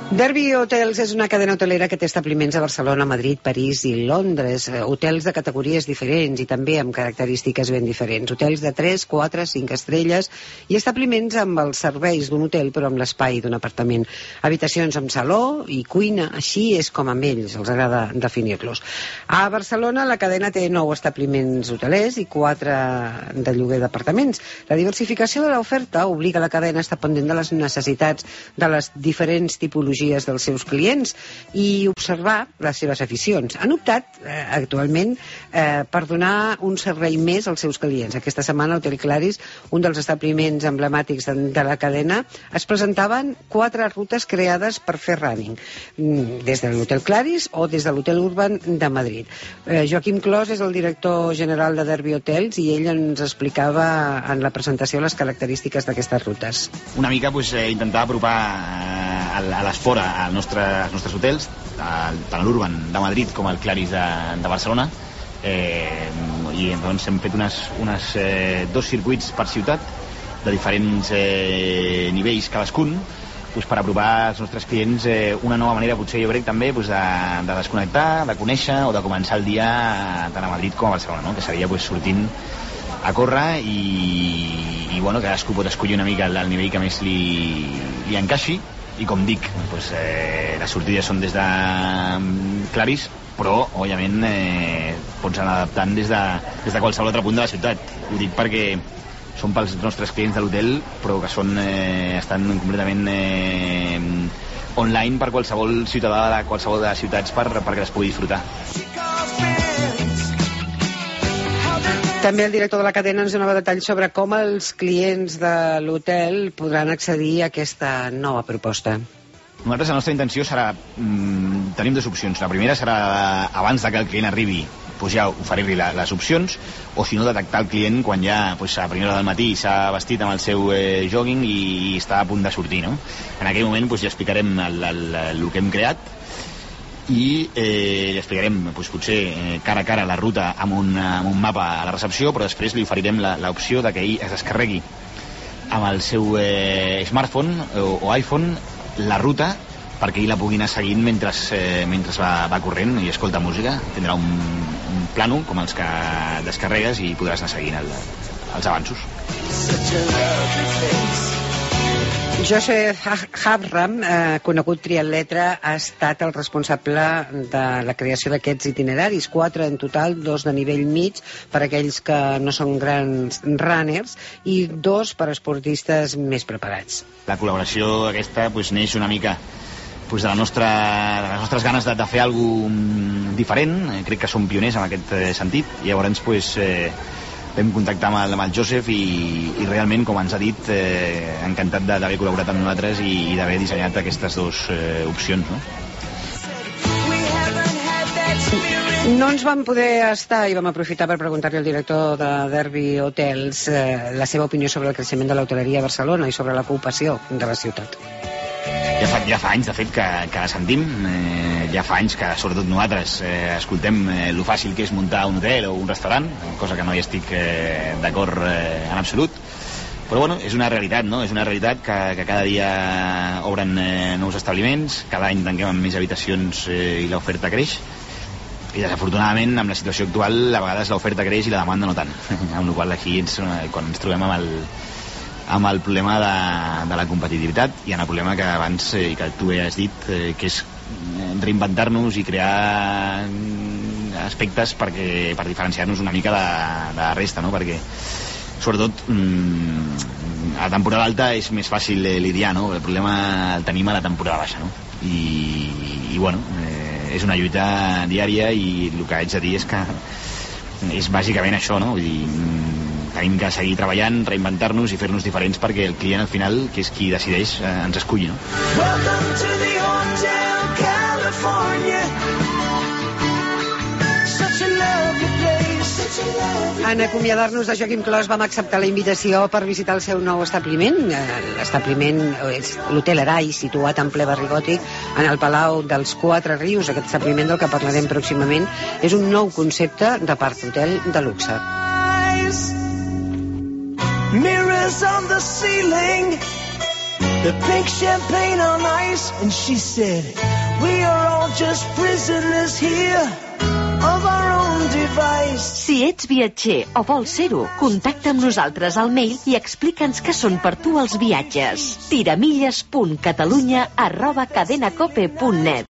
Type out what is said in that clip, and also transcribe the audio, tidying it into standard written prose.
Derby Hotels és una cadena hotelera que té establiments a Barcelona, Madrid, París i Londres. Hotels de categories diferents i també amb característiques ben diferents. Hotels de 3, 4, 5 estrelles i establiments amb els serveis d'un hotel però amb l'espai d'un apartament. Habitacions amb saló i cuina, així és com a ells els agrada definir-los. A Barcelona la cadena té 9 establiments hotelers i 4 de lloguer d'apartaments. La diversificació de l'oferta obliga la cadena a estar pendent de les necessitats de les diferents tipologies dels seus clients i observar les seves aficions. Han optat actualment per donar un servei més als seus clients. Aquesta setmana Hotel Claris, un dels establiments emblemàtics de la cadena, es presentaven 4 rutes creades per fer running, des de l'Hotel Claris o des de l'Hotel Urban de Madrid. Joaquim Clos és el director general de Derby Hotels i ell ens explicava en la presentació les característiques d'aquestes rutes. Una mica intentar apropar a l'esport als nostres hotels, tant l'Urban de Madrid com el Claris de Barcelona, i doncs hem fet dos circuits per ciutat de diferents nivells cadascun, per apropar als nostres clients una nova manera, potser jo crec també, de desconnectar, de conèixer o de començar el dia tant a Madrid com a Barcelona, que seria sortint a córrer i cadascú pot escollir una mica el nivell que més li encaixi. I com dic, les sortides són des de Claris, però, òbviament, pots anar adaptant des de qualsevol altre punt de la ciutat. Ho dic perquè són pels nostres clients de l'hotel, però que estan completament online per qualsevol ciutadà de qualsevol de les ciutats perquè les pugui disfrutar. També el director de la cadena ens donava detalls sobre com els clients de l'hotel podran accedir a aquesta nova proposta. Nosaltres, la nostra intenció serà... tenim 2 opcions. La primera serà, abans que el client arribi, ja oferir-li les opcions, o si no, detectar el client quan ja a primera hora del matí s'ha vestit amb el seu jogging i està a punt de sortir, no? En aquell moment ja explicarem el que hem creat i li explicarem potser cara a cara la ruta amb un mapa a la recepció, però després li oferirem l'opció que ell es descarregui amb el seu smartphone o iPhone la ruta perquè ell la pugui anar seguint mentre va corrent i escolta música. Tindrà un plànol com els que descarregues i podràs anar seguint els avanços. Joseph Habram, conegut triatleta, ha estat el responsable de la creació d'aquests itineraris, 4 en total, 2 de nivell mig per aquells que no són grans runners i 2 per esportistes més preparats. La col·laboració aquesta neix una mica de les nostres ganes de fer alguna cosa diferent. Crec que som pioners en aquest sentit i llavors vam contactar amb el Joseph i realment, com ens ha dit, encantat d'haver col·laborat amb nosaltres i d'haver dissenyat aquestes 2 opcions, no? No ens vam poder estar i vam aprofitar per preguntar-li al director de Derby Hotels la seva opinió sobre el creixement de l'hoteleria a Barcelona i sobre l'ocupació de la ciutat. Ja fa anys, de fet, que la sentim. Ja fa anys que, sobretot nosaltres, escoltem lo fàcil que és muntar un hotel o un restaurant, cosa que no hi estic d'acord en absolut. Però, és una realitat, no? És una realitat que cada dia obren nous establiments, cada any tanquem amb més habitacions i l'oferta creix. I, desafortunadament, amb la situació actual, a vegades l'oferta creix i la demanda no tant. Amb la qual cosa aquí, quan ens trobem amb el problema de la competitivitat i en el problema que abans que tu has dit, que és reinventar-nos i crear aspectes per diferenciar-nos una mica de la resta, no? Perquè sobretot a temporada alta és més fàcil lidiar, no? El problema el tenim a la temporada baixa, no? I és una lluita diària i el que haig de dir és que és bàsicament això, no? Vull dir, tenim que seguir treballant, reinventar-nos i fer-nos diferents perquè el client al final, que és qui decideix, ens esculli, no? Welcome to the Hotel California. Such a lovely place. En acomiadar-nos de Joaquim Clos vam acceptar la invitació per visitar el seu nou establiment. L'establiment és l'Hotel Arai, situat en ple barri gòtic en el Palau dels 4 Rius. Aquest establiment del que parlarem pròximament és un nou concepte de parc hotel de luxe. Mirrors on the ceiling, the pink champagne on ice, and she said, we are all just prisoners here of our own device. Si ets viatger o vols ser-ho, contacta amb nosaltres al mail i explica'ns què són per tu els viatges. tiramilles.catalunya@cadenacope.net